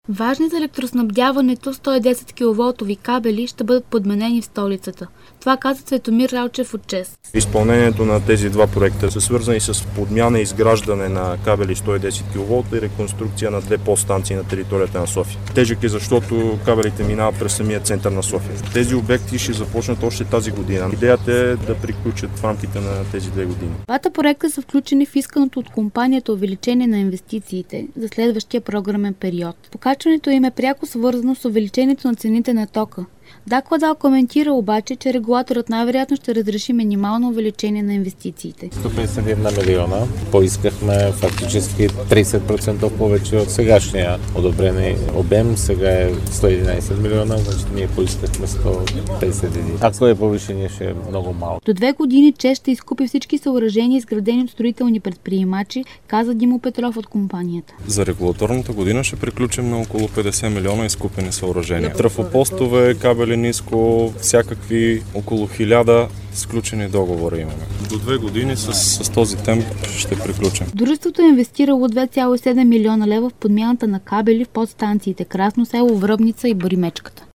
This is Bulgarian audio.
Важни за електроснабдяването 110 киловолтови кабели ще бъдат подменени в столицата. Това каза Цветомир Ралчев от ЧЕЗ. Изпълнението на тези два проекта са свързани с подмяна и изграждане на кабели 110 кВ и реконструкция на две подстанции на територията на София. Тежък е, защото кабелите минават през самия център на София. Тези обекти ще започнат още тази година. Идеята е да приключат в рамките на тези 2 години. Двата проекта са включени в исканото от компанията увеличение на инвестициите за следващия програмен период. Покачването им е пряко свързано с увеличението на цените на тока. Дакладал коментира обаче, че регулаторът най-вероятно ще разреши минимално увеличение на инвестициите. 151 милиона. Поискахме фактически 30% повече от сегашния одобрен обем. Сега е 111 милиона, значи ние поискахме 151. Ако е повишение, ще е много малко. До 2 години ЧЕЗ ще изкупи всички съоръжения, изградени от строителни предприемачи, каза Димо Петров от компанията. За регулаторната година ще приключим на около 50 милиона изкупени съоръжения. Трафопостове, кабели ниско, всякакви около 1000 сключени договори имаме. До 2 години с този темп ще приключим. Дружеството е инвестирало 2,7 милиона лева в подмяната на кабели в подстанциите Красно село, Връбница и Боримечката.